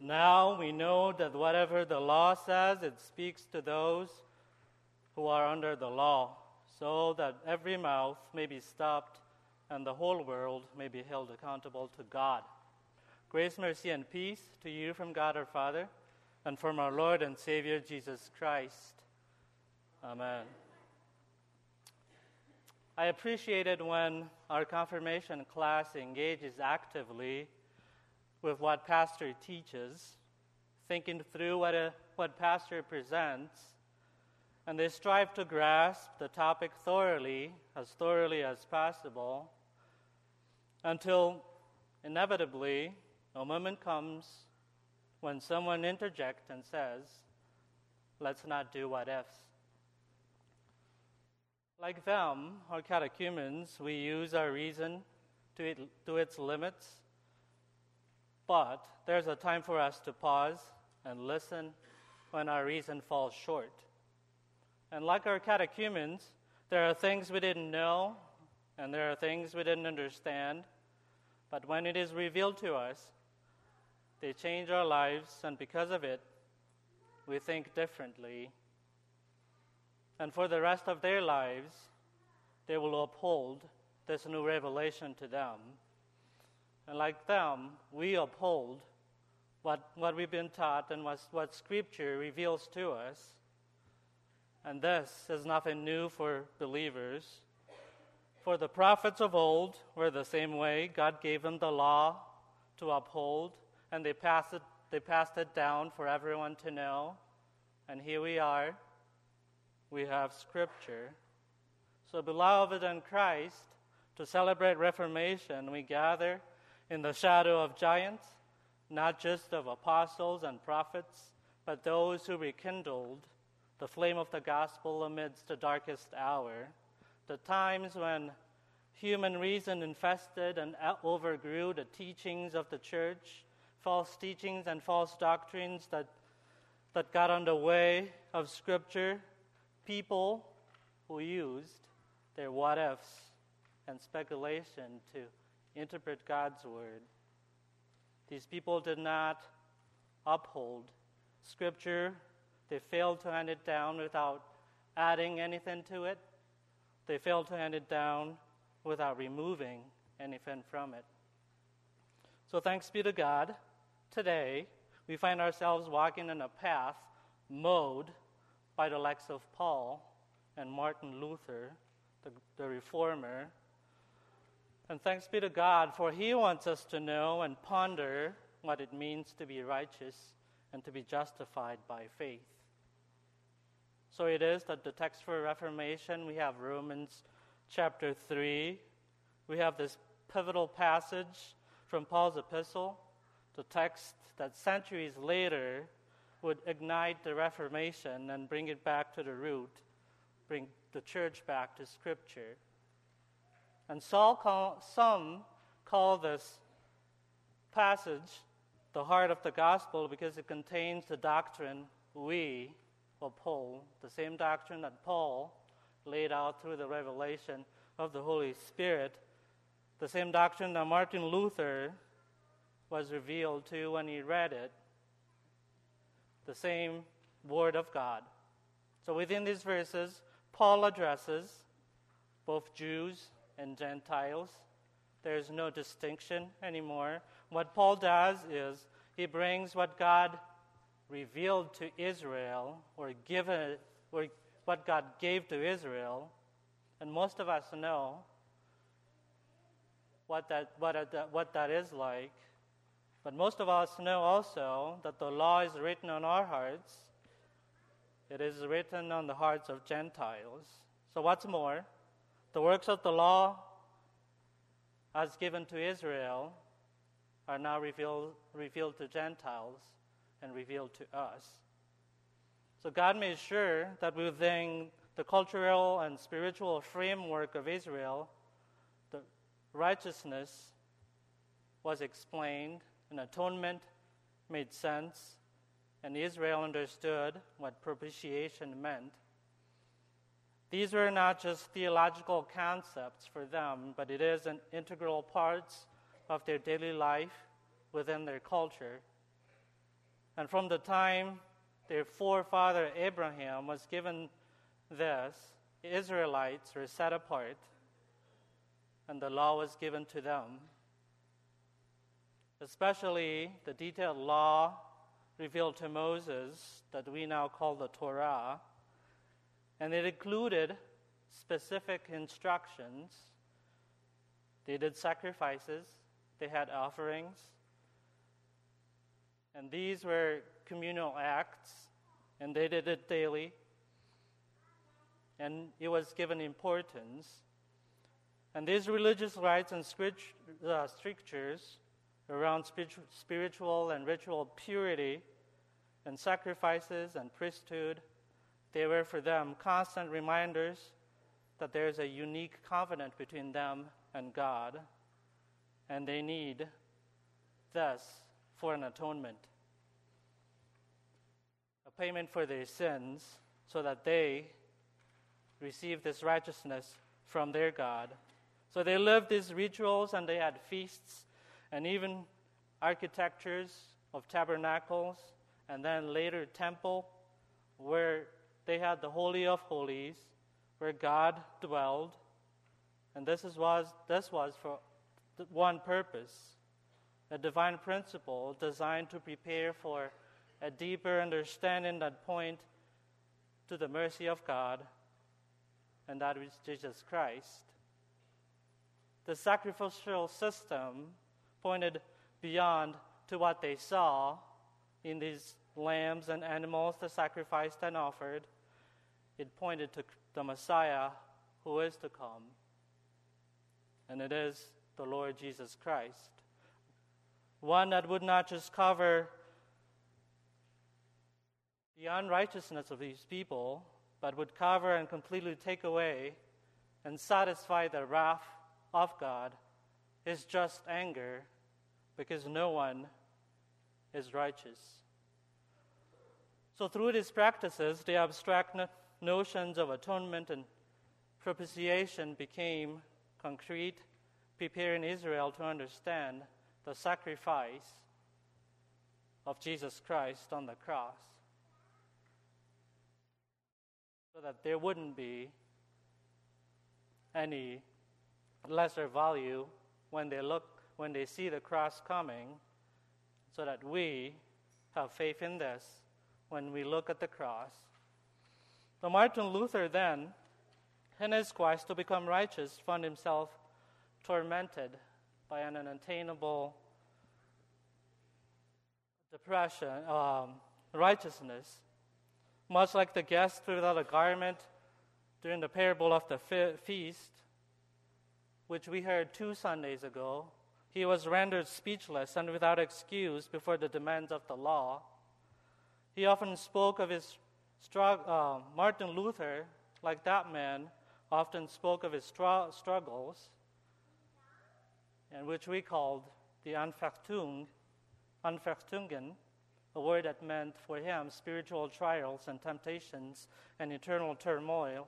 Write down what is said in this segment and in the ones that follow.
Now we know that whatever the law says, it speaks to those who are under the law, so that every mouth may be stopped and the whole world may be held accountable to God. Grace, mercy, and peace to you from God our Father and from our Lord and Savior Jesus Christ. Amen. I appreciate it when our confirmation class engages actively with what pastor teaches, thinking through what pastor presents, and they strive to grasp the topic thoroughly as possible, until inevitably a moment comes when someone interjects and says, "Let's not do what ifs." Like them, our catechumens, we use our reason to its limits, but there's a time for us to pause and listen when our reason falls short. And like our catechumens, there are things we didn't know and there are things we didn't understand, but when it is revealed to us, they change our lives, and because of it, we think differently. And for the rest of their lives, they will uphold this new revelation to them. And like them, we uphold what we've been taught and what Scripture reveals to us. And this is nothing new for believers. For the prophets of old were the same way. God gave them the law to uphold, and they passed it down for everyone to know. And here we are. We have Scripture. So, beloved in Christ, to celebrate Reformation, we gather in the shadow of giants, not just of apostles and prophets, but those who rekindled the flame of the gospel amidst the darkest hour, the times when human reason infested and overgrew the teachings of the church, false teachings and false doctrines that got on the way of Scripture, people who used their what-ifs and speculation to interpret God's word. These people did not uphold Scripture. They failed to hand it down without adding anything to it. They failed to hand it down without removing anything from it. So thanks be to God, today we find ourselves walking in a path mowed by the likes of Paul and Martin Luther, the reformer. And thanks be to God, for He wants us to know and ponder what it means to be righteous and to be justified by faith. So it is that the text for Reformation, we have Romans chapter 3. We have this pivotal passage from Paul's epistle, the text that centuries later would ignite the Reformation and bring it back to the root, bring the church back to Scripture. And some call this passage the heart of the gospel because it contains the doctrine we uphold, the same doctrine that Paul laid out through the revelation of the Holy Spirit, the same doctrine that Martin Luther was revealed to when he read it, the same Word of God. So within these verses, Paul addresses both Jews and Gentiles. There is no distinction anymore. What Paul does is he brings what God revealed to Israel, or what God gave to Israel, and most of us know what that is like. But most of us know also that the law is written on our hearts. It is written on the hearts of Gentiles. So what's more, the works of the law as given to Israel are now revealed to Gentiles and revealed to us. So God made sure that within the cultural and spiritual framework of Israel, the righteousness was explained, and atonement made sense, and Israel understood what propitiation meant. These were not just theological concepts for them, but it is an integral part of their daily life within their culture. And from the time their forefather Abraham was given this, the Israelites were set apart, and the law was given to them. Especially the detailed law revealed to Moses that we now call the Torah, and it included specific instructions. They did sacrifices, they had offerings, and these were communal acts, and they did it daily, and it was given importance. And these religious rites and strictures around spiritual and ritual purity and sacrifices and priesthood, they were for them constant reminders that there is a unique covenant between them and God, and they need this for an atonement, a payment for their sins, so that they receive this righteousness from their God. So they lived these rituals, and they had feasts and even architectures of tabernacles, and then later temple, where they had the Holy of Holies, where God dwelled. And this was for one purpose, a divine principle designed to prepare for a deeper understanding that point to the mercy of God, and that is Jesus Christ. The sacrificial system pointed beyond to what they saw in these lambs and animals that sacrificed and offered. It pointed to the Messiah who is to come, and it is the Lord Jesus Christ. One that would not just cover the unrighteousness of these people, but would cover and completely take away and satisfy the wrath of God, His just anger, because no one is righteous. So through these practices, the abstract notions of atonement and propitiation became concrete, preparing Israel to understand the sacrifice of Jesus Christ on the cross, so that there wouldn't be any lesser value when they see the cross coming, so that we have faith in this when we look at the cross. So Martin Luther then, in his quest to become righteous, found himself tormented by an unattainable righteousness. Much like the guest without a garment during the parable of the feast, which we heard 2 Sundays ago, he was rendered speechless and without excuse before the demands of the law. He often spoke of his Martin Luther, like that man, often spoke of his struggles, and which we called the Anfechtungen, a word that meant for him spiritual trials and temptations and eternal turmoil.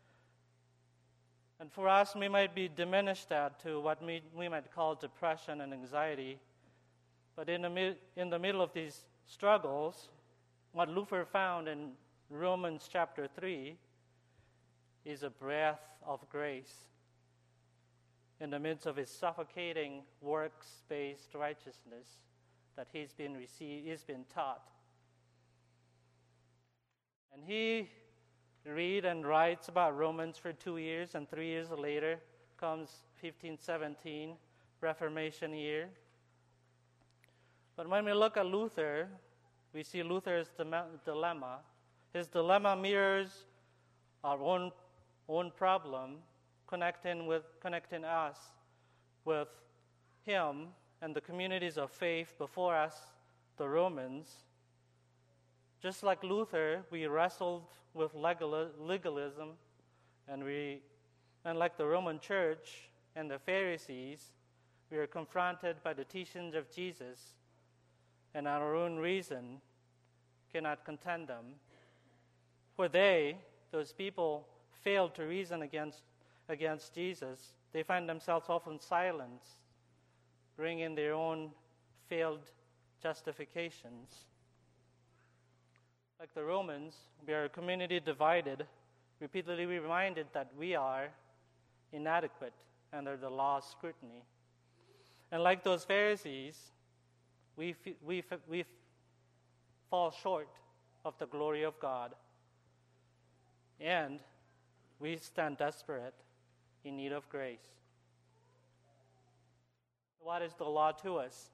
And for us, we might be diminished that to what we might call depression and anxiety. But in the middle of these struggles, what Luther found in Romans chapter 3 is a breath of grace in the midst of his suffocating works-based righteousness that he's been taught. And he read and writes about Romans for 2 years, and 3 years later comes 1517, Reformation year. But when we look at Luther, we see Luther's dilemma. His dilemma mirrors our own problem, connecting us with him and the communities of faith before us, the Romans. Just like Luther, we wrestled with legalism, and like the Roman Church and the Pharisees, we are confronted by the teachings of Jesus, and our own reason cannot contend them. For those people, failed to reason against Jesus. They find themselves often silenced, bringing their own failed justifications. Like the Romans, we are a community divided, repeatedly reminded that we are inadequate under the law's scrutiny. And like those Pharisees, we fall short of the glory of God, and we stand desperate in need of grace. What is the law to us?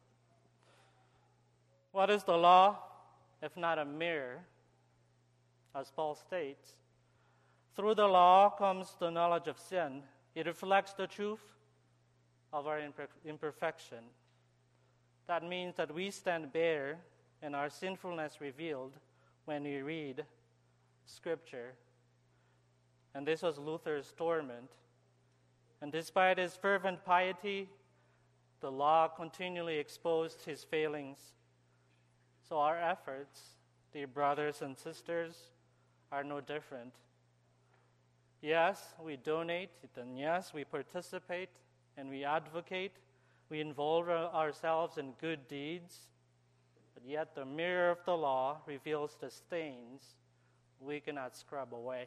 What is the law if not a mirror? As Paul states, through the law comes the knowledge of sin. It reflects the truth of our imperfection. That means that we stand bare in our sinfulness revealed when we read Scripture. And this was Luther's torment. And despite his fervent piety, the law continually exposed his failings. So our efforts, dear brothers and sisters, are no different. Yes, we donate, and yes, we participate, and we advocate. We involve ourselves in good deeds, but yet the mirror of the law reveals the stains we cannot scrub away.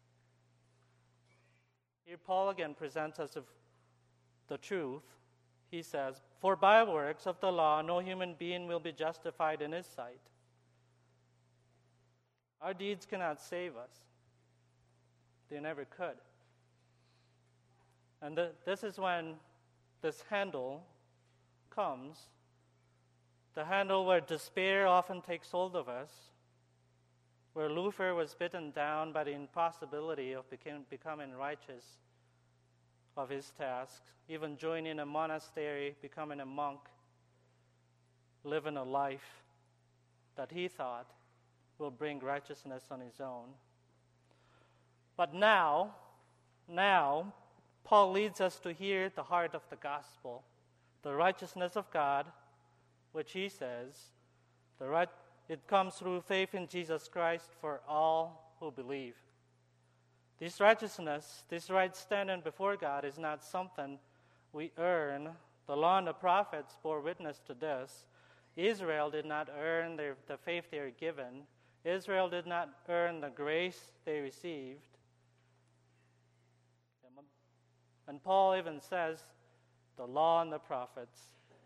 Here Paul again presents us with the truth. He says, "For by works of the law no human being will be justified in his sight." Our deeds cannot save us. They never could. And this is when this handle comes, the handle where despair often takes hold of us, where Luther was bitten down by the impossibility of becoming righteous of his tasks, even joining a monastery, becoming a monk, living a life that he thought will bring righteousness on his own. But now, Paul leads us to hear the heart of the gospel, the righteousness of God, which he says, it comes through faith in Jesus Christ for all who believe. This righteousness, this right standing before God is not something we earn. The law and the prophets bore witness to this. Israel did not earn the faith they were given. Israel did not earn the grace they received. And Paul even says, the law and the prophets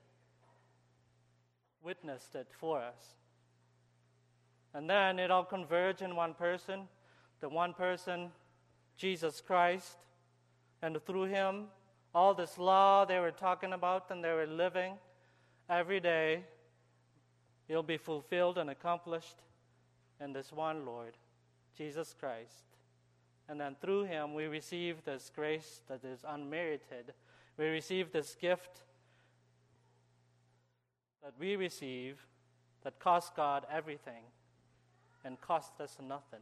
witnessed it for us. And then it all converged in one person, the one person, Jesus Christ. And through him, all this law they were talking about and they were living every day, it'll be fulfilled and accomplished in this one Lord, Jesus Christ. And then through him, we receive this grace that is unmerited. We receive this gift that we receive that cost God everything and cost us nothing.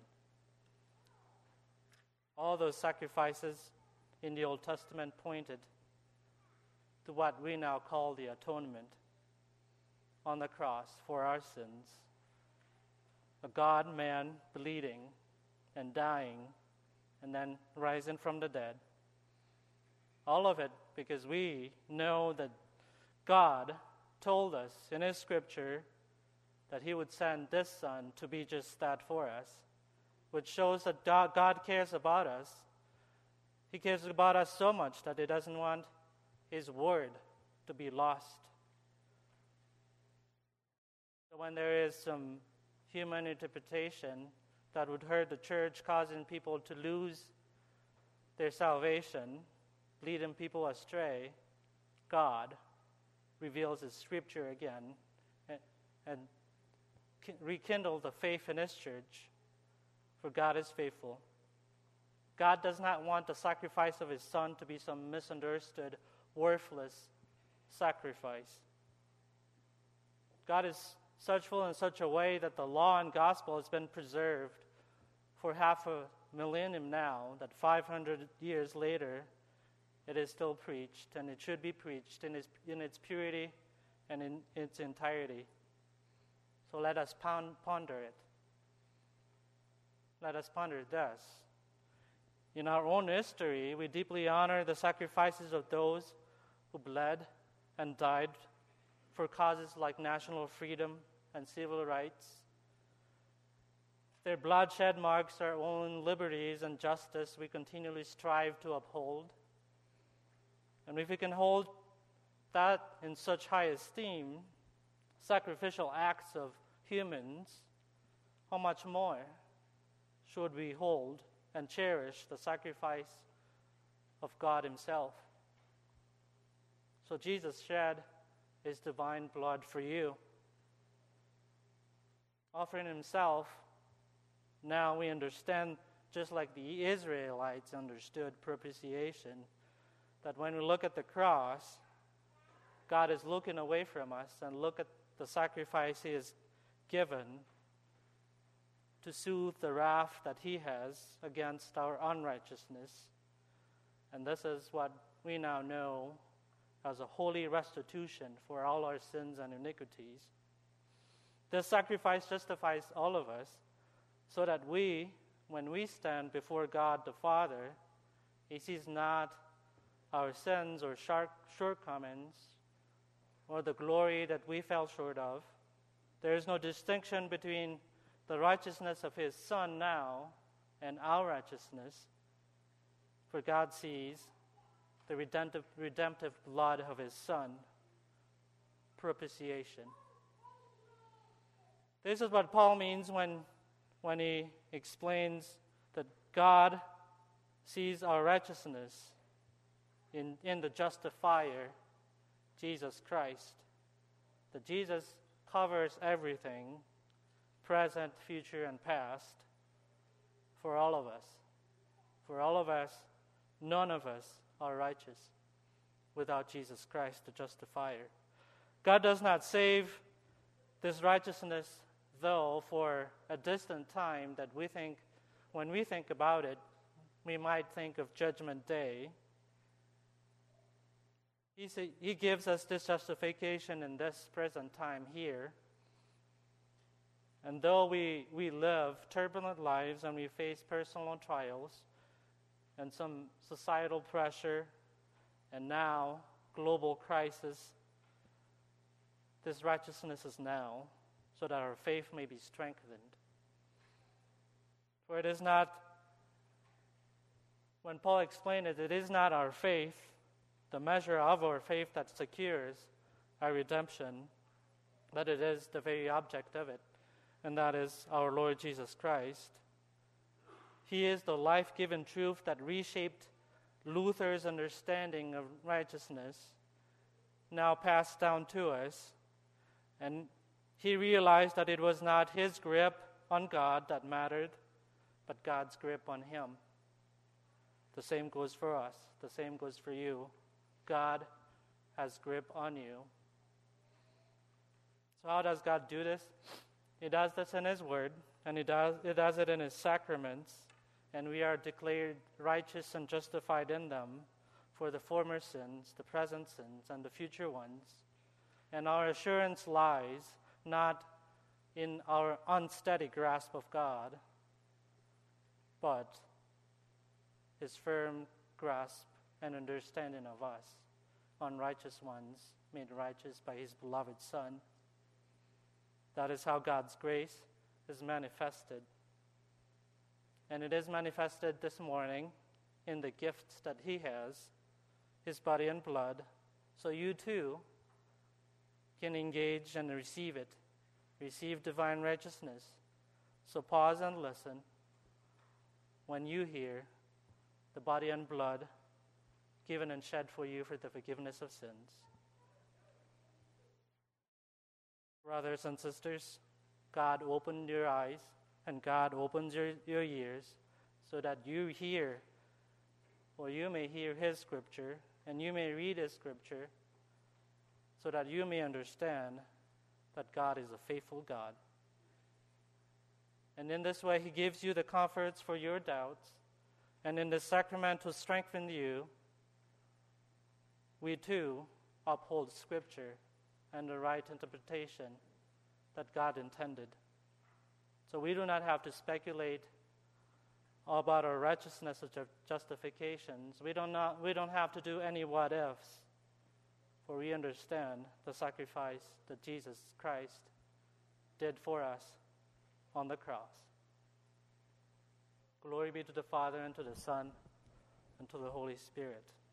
All those sacrifices in the Old Testament pointed to what we now call the atonement on the cross for our sins. A God-man bleeding and dying and then rising from the dead. All of it because we know that God told us in his scripture that he would send this Son to be just that for us, which shows that God cares about us. He cares about us so much that he doesn't want his word to be lost. So when there is some human interpretation that would hurt the church, causing people to lose their salvation, leading people astray, God reveals his scripture again and rekindle the faith in his church, for God is faithful. God does not want the sacrifice of his Son to be some misunderstood, worthless sacrifice. God is suchful in such a way that the law and gospel has been preserved for half a millennium now, that 500 years later, it is still preached, and it should be preached in its purity and in its entirety. So let us ponder it. Let us ponder this. In our own history, we deeply honor the sacrifices of those who bled and died for causes like national freedom and civil rights. Their bloodshed marks our own liberties and justice we continually strive to uphold. And if we can hold that in such high esteem, sacrificial acts of humans, how much more should we hold and cherish the sacrifice of God Himself? So Jesus shed His divine blood for you, offering Himself. Now we understand, just like the Israelites understood propitiation, that when we look at the cross, God is looking away from us and look at the sacrifice He has given to soothe the wrath that He has against our unrighteousness. And this is what we now know as a holy restitution for all our sins and iniquities. This sacrifice justifies all of us, so that we, when we stand before God the Father, He sees not our sins or shortcomings or the glory that we fell short of. There is no distinction between the righteousness of His Son now and our righteousness, for God sees the redemptive blood of His Son, propitiation. This is what Paul means when he explains that God sees our righteousness in the justifier, Jesus Christ. That Jesus covers everything, present, future, and past, for all of us. For all of us, none of us are righteous without Jesus Christ, the justifier. God does not save this righteousness, though, for a distant time that we think, when we think about it, we might think of Judgment Day. He gives us this justification in this present time here. And though we live turbulent lives and we face personal trials and some societal pressure and now global crisis, this righteousness is now, so that our faith may be strengthened. For it is not, when Paul explained it, it is not our faith, the measure of our faith that secures our redemption, but it is the very object of it, and that is our Lord Jesus Christ. He is the life-given truth that reshaped Luther's understanding of righteousness, now passed down to us, and he realized that it was not his grip on God that mattered, but God's grip on him. The same goes for us. The same goes for you. God has grip on you. So how does God do this? He does this in His Word, and He does it in His sacraments, and we are declared righteous and justified in them for the former sins, the present sins, and the future ones. And our assurance lies not in our unsteady grasp of God, but His firm grasp and understanding of us, unrighteous ones made righteous by His beloved Son. That is how God's grace is manifested. And it is manifested this morning in the gifts that He has, His body and blood, so you too can engage and receive it, receive divine righteousness. So pause and listen when you hear the body and blood given and shed for you for the forgiveness of sins. Brothers and sisters, God opened your eyes and God opens your ears so that you hear, or you may hear His Scripture and you may read His Scripture so that you may understand that God is a faithful God. And in this way, He gives you the comforts for your doubts, and in the sacrament to strengthen you, we too uphold Scripture and the right interpretation that God intended. So we do not have to speculate about our righteousness or justifications. We don't have to do any what-ifs, for we understand the sacrifice that Jesus Christ did for us on the cross. Glory be to the Father, and to the Son, and to the Holy Spirit.